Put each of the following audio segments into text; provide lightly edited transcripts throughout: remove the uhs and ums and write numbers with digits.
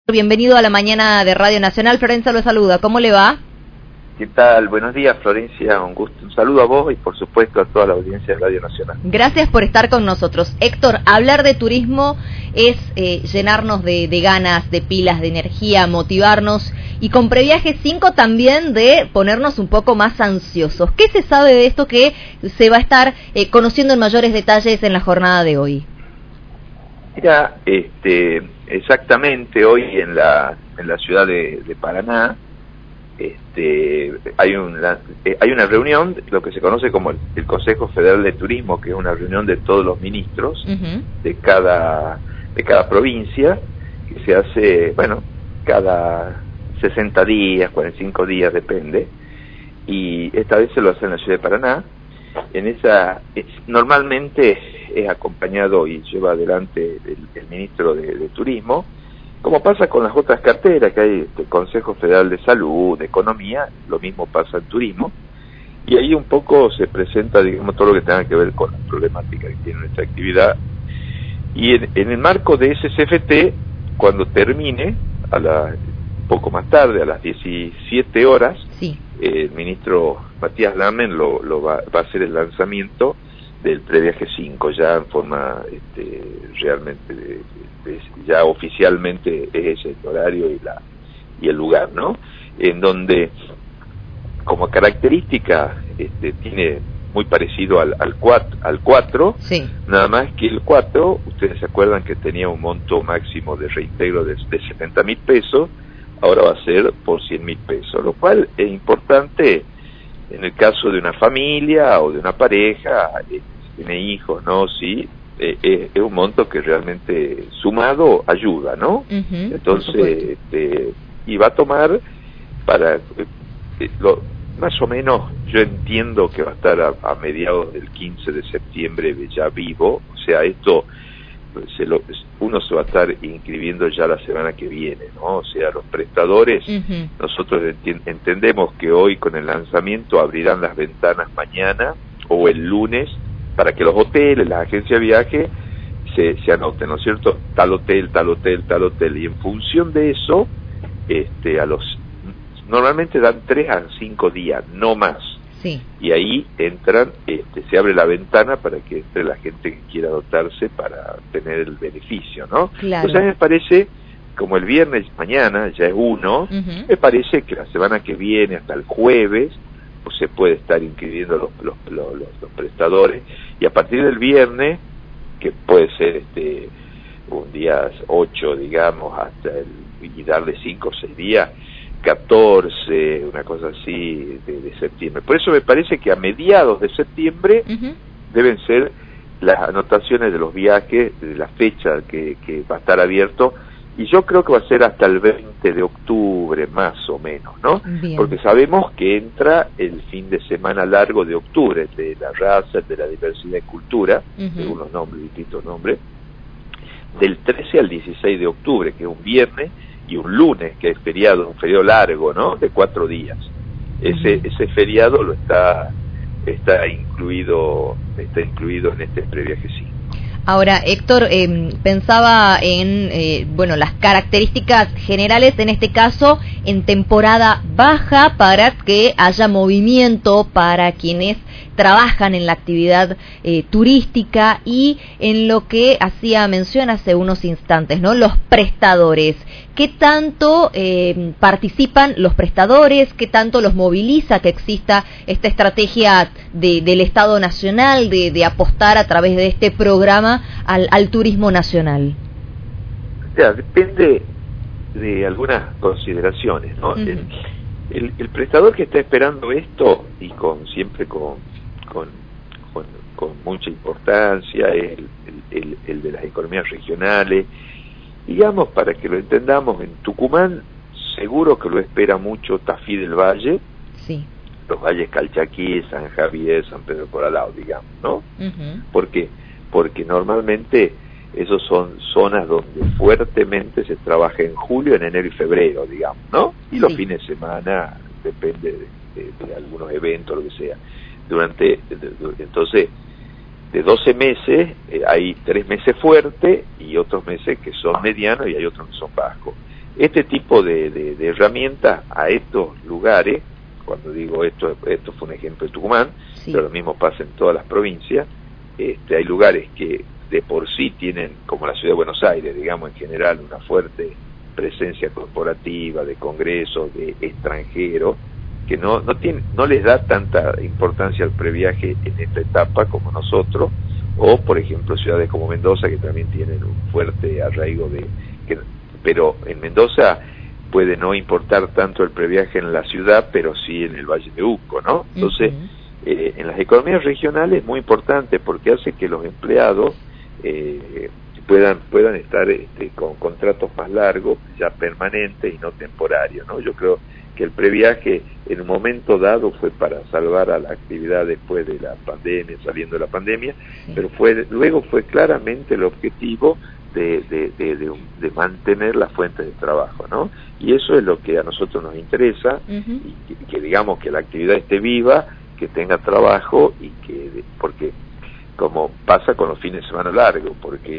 Bienvenido a la mañana de Radio Nacional. Florencia lo saluda. ¿Cómo le va? ¿Qué tal? Buenos días, Florencia. Un gusto. Un saludo a vos y, por supuesto, a toda la audiencia de Radio Nacional. Gracias por estar con nosotros. Héctor, hablar de turismo es llenarnos de ganas, de pilas, de energía, motivarnos y con Previaje 5 también de ponernos un poco más ansiosos. ¿Qué se sabe de esto que se va a estar conociendo en mayores detalles en la jornada de hoy? Mira, exactamente hoy en la ciudad de Paraná hay una reunión, lo que se conoce como el Consejo Federal de Turismo, que es una reunión de todos los ministros de cada provincia, que se hace, cada 60 días, 45 días, depende, y esta vez se lo hace en la ciudad de Paraná. Normalmente es acompañado y lleva adelante el ministro de Turismo, como pasa con las otras carteras que hay, el Consejo Federal de Salud, de Economía, lo mismo pasa en Turismo, y ahí un poco se presenta, digamos, todo lo que tenga que ver con la problemática que tiene nuestra actividad, y en el marco de ese CFT, cuando termine, un poco más tarde, a las 17 horas, sí, el ministro Matías Lamen va a hacer el lanzamiento del Previaje 5, ya en forma realmente, ya oficialmente es el horario y el lugar, ¿no? En donde, como característica, tiene muy parecido al 4, sí, nada más que el 4, ustedes se acuerdan que tenía un monto máximo de reintegro de 70.000 pesos, ahora va a ser por 100.000 pesos, lo cual es importante en el caso de una familia o de una pareja, tiene hijos, ¿no? Sí, es un monto que realmente sumado ayuda, ¿no? Entonces, y va a tomar para, más o menos, yo entiendo que va a estar a mediados del 15 de septiembre ya vivo, o sea, esto uno se va a estar inscribiendo ya la semana que viene, ¿no? O sea, los prestadores, nosotros entendemos que hoy con el lanzamiento abrirán las ventanas mañana o el lunes para que los hoteles, las agencias de viaje se anoten, ¿no es cierto? Tal hotel, tal hotel, tal hotel, y en función de eso, normalmente dan 3 a 5 días, no más. Sí. Y ahí entran, se abre la ventana para que entre la gente que quiera dotarse para tener el beneficio, ¿no? Claro. Entonces a mí me parece, como el viernes mañana ya es 1, me parece que la semana que viene, hasta el jueves, pues se puede estar inscribiendo los prestadores, y a partir del viernes, que puede ser un día 8, digamos, y darle 5 o 6 días, 14, una cosa así, de septiembre. Por eso me parece que a mediados de septiembre deben ser las anotaciones de los viajes, de la fecha que va a estar abierto, y yo creo que va a ser hasta el 20 de octubre, más o menos, ¿no? Bien. Porque sabemos que entra el fin de semana largo de octubre, de la raza, de la diversidad y cultura, según los nombres, distintos nombres, del 13 al 16 de octubre, que es un viernes, y un lunes, que es feriado, un feriado largo, ¿no? De 4 días. Ese feriado está incluido en este Previaje 5. Ahora, Héctor, pensaba en las características generales, en este caso, en temporada baja, para que haya movimiento para quienes trabajan en la actividad turística, y en lo que hacía mención hace unos instantes, ¿no? Los prestadores. ¿Qué tanto participan los prestadores? ¿Qué tanto los moviliza que exista esta estrategia del Estado Nacional de apostar a través de este programa al turismo nacional? Ya, depende de algunas consideraciones, ¿no? El prestador que está esperando esto, y siempre con mucha importancia, es el de las economías regionales. Digamos, para que lo entendamos, en Tucumán seguro que lo espera mucho Tafí del Valle, sí, los valles Calchaquí, San Javier, San Pedro Corralao, digamos, ¿no? Porque normalmente esos son zonas donde fuertemente se trabaja en julio, en enero y febrero, digamos, ¿no? Y los fines de semana, depende de algunos eventos, lo que sea. Entonces, de 12 meses, hay 3 meses fuertes y otros meses que son medianos y hay otros que son bajos. este tipo de herramientas a estos lugares, cuando digo esto fue un ejemplo de Tucumán, sí, pero lo mismo pasa en todas las provincias. Hay lugares que de por sí tienen, como la ciudad de Buenos Aires, digamos, en general, una fuerte presencia corporativa, de congresos, de extranjeros, que no les da tanta importancia al previaje en esta etapa como nosotros, o por ejemplo ciudades como Mendoza, que también tienen un fuerte arraigo pero en Mendoza puede no importar tanto el previaje en la ciudad, pero sí en el Valle de Uco, ¿no? Entonces, en las economías regionales es muy importante porque hace que los empleados puedan estar con contratos más largos, ya permanentes y no temporarios, ¿no? Yo creo que el previaje en un momento dado fue para salvar a la actividad después de la pandemia, saliendo de la pandemia, pero luego fue claramente el objetivo de mantener las fuentes de trabajo, ¿no? Y eso es lo que a nosotros nos interesa, y que digamos que la actividad esté viva, que tenga trabajo, y porque como pasa con los fines de semana largos, porque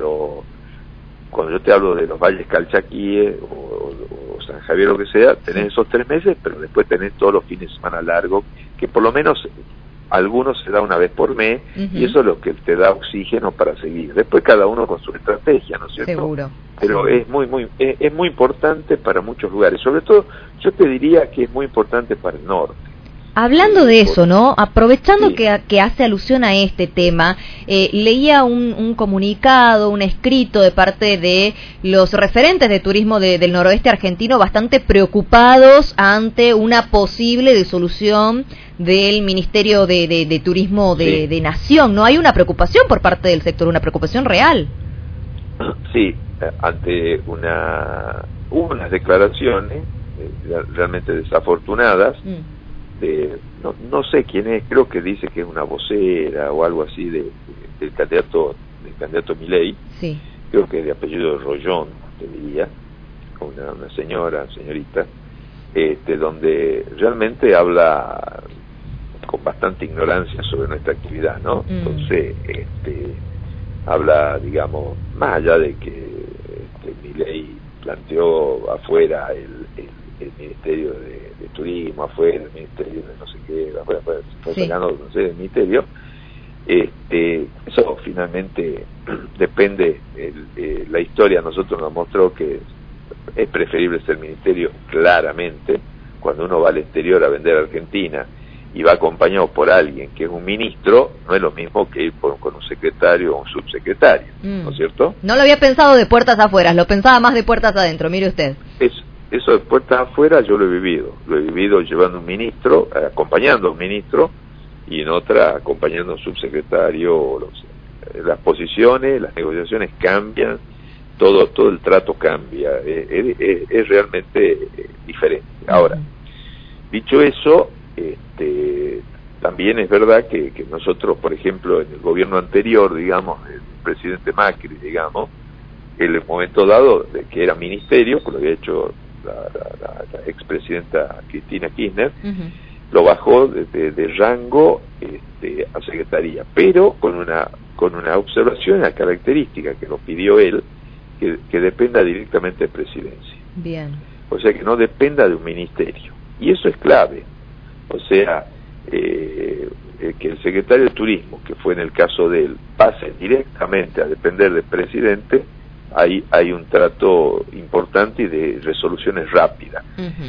cuando yo te hablo de los valles calchaquíes o San Javier, lo que sea, tenés esos 3 meses, pero después tenés todos los fines de semana largos, que por lo menos algunos se da una vez por mes, y eso es lo que te da oxígeno para seguir. Después cada uno con su estrategia, ¿no es cierto? Seguro. Pero es muy importante para muchos lugares. Sobre todo, yo te diría que es muy importante para el norte. Hablando de eso, ¿no? Aprovechando que hace alusión a este tema, leía un comunicado, un escrito de parte de los referentes de turismo del noroeste argentino, bastante preocupados ante una posible disolución del Ministerio de Turismo de Nación, ¿no? Hay una preocupación por parte del sector, una preocupación real. Sí, ante hubo unas declaraciones realmente desafortunadas, no sé quién es, creo que dice que es una vocera o algo así del candidato Milei, sí, creo que es de apellido Rollón, te diría, una señorita, donde realmente habla con bastante ignorancia sobre nuestra actividad, ¿no? Entonces, habla, digamos, más allá de que Milei planteó afuera el Ministerio de Turismo, afuera el Ministerio de no sé qué, afuera sí, no sé, del Ministerio, eso finalmente depende, la historia a nosotros nos mostró que es preferible ser ministerio, claramente. Cuando uno va al exterior a vender a Argentina y va acompañado por alguien que es un ministro, no es lo mismo que ir con un secretario o un subsecretario, ¿no es cierto? No lo había pensado de puertas afuera, lo pensaba más de puertas adentro, mire usted. Eso de puertas afuera yo lo he vivido llevando un ministro, acompañando a un ministro, y en otra acompañando a un subsecretario. Las posiciones, las negociaciones cambian, todo el trato cambia, es realmente diferente. Ahora, dicho eso, también es verdad que nosotros, por ejemplo, en el gobierno anterior, digamos, el presidente Macri, digamos, en el momento dado de que era ministerio, que lo había hecho la expresidenta Cristina Kirchner, lo bajó de rango a secretaría, pero con una observación, una característica que nos pidió él, que dependa directamente de presidencia. Bien. O sea, que no dependa de un ministerio. Y eso es clave. O sea, que el secretario de Turismo, que fue en el caso de él, pase directamente a depender del presidente, hay un trato importante y de resoluciones rápidas.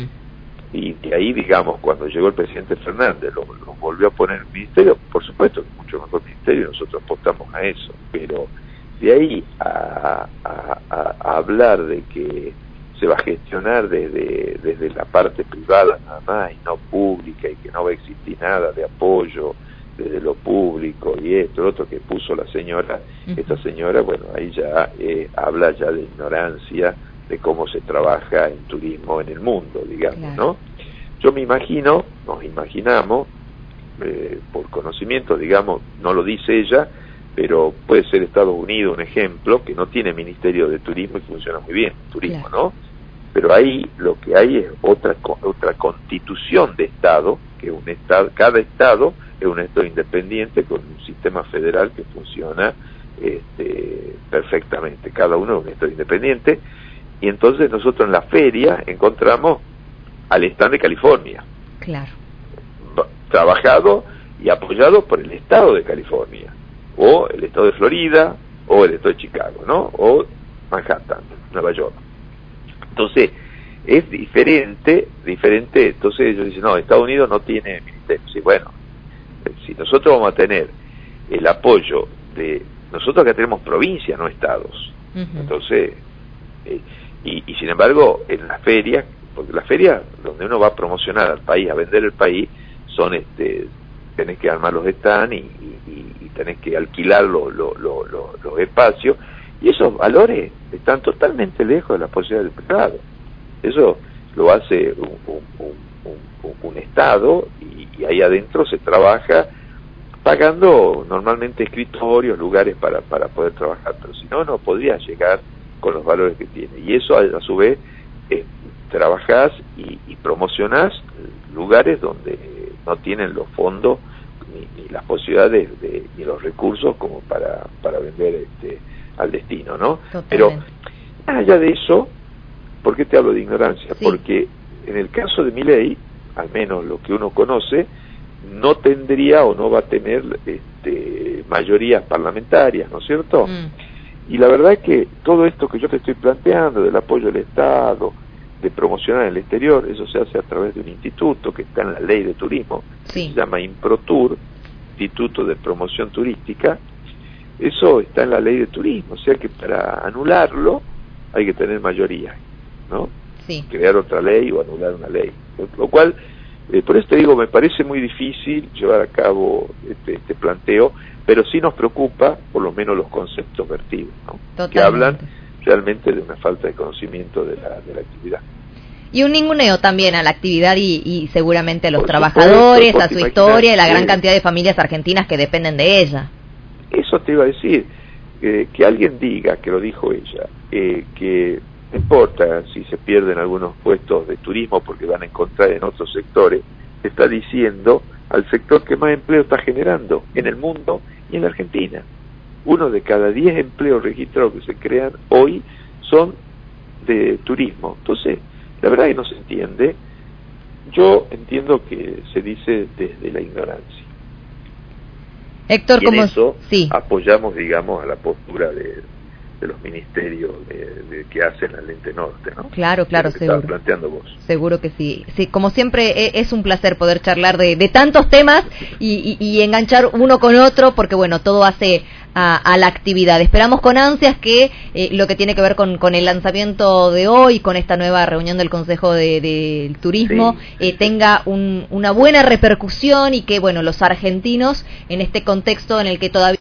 Y de ahí, digamos, cuando llegó el presidente Fernández, lo volvió a poner en el ministerio, por supuesto que mucho mejor ministerio, nosotros apostamos a eso, pero de ahí a hablar de que se va a gestionar desde la parte privada nada más y no pública, y que no va a existir nada de apoyo desde lo público y esto, lo otro que puso la señora, esta señora, bueno, ahí ya habla ya de ignorancia de cómo se trabaja en turismo en el mundo, digamos, claro, ¿no? Yo nos imaginamos, por conocimiento, digamos, no lo dice ella, pero puede ser Estados Unidos un ejemplo, que no tiene Ministerio de Turismo y funciona muy bien el turismo, claro, ¿no? Pero ahí lo que hay es otra constitución de Estado, que cada Estado es un Estado independiente con un sistema federal que funciona perfectamente. Cada uno es un Estado independiente, y entonces nosotros en la feria encontramos al stand de California. Claro. Trabajado y apoyado por el estado de California, o el estado de Florida, o el estado de Chicago, ¿no? O Manhattan, Nueva York. Entonces, es diferente, entonces ellos dicen, no, Estados Unidos no tiene ministerio. Sí, bueno, si nosotros vamos a tener el apoyo de... Nosotros acá tenemos provincias, no estados. Entonces, y sin embargo, en las ferias, porque las ferias donde uno va a promocionar al país, a vender el país, son tenés que armar los stands y tenés que alquilar los espacios, y esos valores están totalmente lejos de la posibilidad del privado. Eso lo hace un Estado, y ahí adentro se trabaja pagando normalmente escritorios, lugares para poder trabajar, pero si no, no podría llegar con los valores que tiene. Y eso a su vez trabajás y promocionás lugares donde no tienen los fondos ni las posibilidades ni los recursos como para vender al destino, ¿no? Totalmente. Pero más allá de eso, ¿por qué te hablo de ignorancia? Sí. Porque en el caso de Milei, al menos lo que uno conoce, no tendría o no va a tener mayorías parlamentarias, ¿no es cierto? Y la verdad es que todo esto que yo te estoy planteando, del apoyo del Estado, de promocionar en el exterior, eso se hace a través de un instituto que está en la ley de turismo, Sí. se llama IMPROTUR, Instituto de Promoción Turística. Eso está en la ley de turismo, o sea que para anularlo hay que tener mayoría, ¿no? Sí. Crear otra ley o anular una ley, lo cual, por eso te digo, me parece muy difícil llevar a cabo este planteo, pero sí nos preocupa por lo menos los conceptos vertidos, ¿no? Totalmente. Que hablan realmente de una falta de conocimiento de la actividad. Y un ninguneo también a la actividad y seguramente a los Por trabajadores, supuesto, a su porque historia y la gran imagínate, cantidad de familias argentinas que dependen de ella. Eso te iba a decir, que alguien diga, que lo dijo ella, que no importa si se pierden algunos puestos de turismo porque van a encontrar en otros sectores, está diciendo al sector que más empleo está generando en el mundo y en la Argentina. 1 de cada 10 empleos registrados que se crean hoy son de turismo. Entonces, la verdad que no se entiende. Yo entiendo que se dice desde la ignorancia. Héctor, Y en como eso sí, apoyamos, digamos, a la postura de los ministerios que hacen al Lente Norte, ¿no? claro, Lo que estabas seguro. planteando vos. Seguro que sí. Sí, como siempre es un placer poder charlar de tantos temas y enganchar uno con otro, porque bueno, todo hace a la actividad. Esperamos con ansias que lo que tiene que ver con el lanzamiento de hoy, con esta nueva reunión del Consejo del Turismo, tenga una buena repercusión y que bueno, los argentinos en este contexto en el que todavía